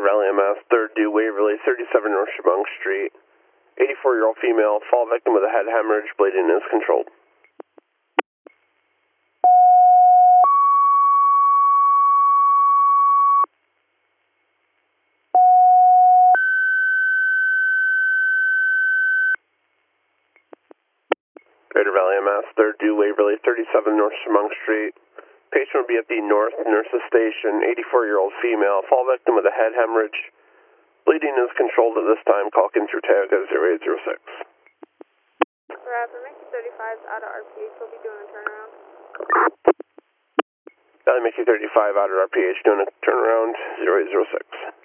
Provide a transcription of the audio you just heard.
Rally MS, 3rd due Waverly, 37 North Chemung Street. 84-year-old female, fall victim with a head hemorrhage, bleeding is controlled. Greater Valley MS, 3rd due Waverly, 37 North Chemung Street. Patient will be at the North Nurses Station, 84-year-old female, fall victim with a head hemorrhage. Bleeding is controlled at this time. Call in through Tioga 0806. Rapid Mickey 35 out of RPH. We'll be doing a turnaround. Valley Mickey 35 out of RPH doing a turnaround 0806.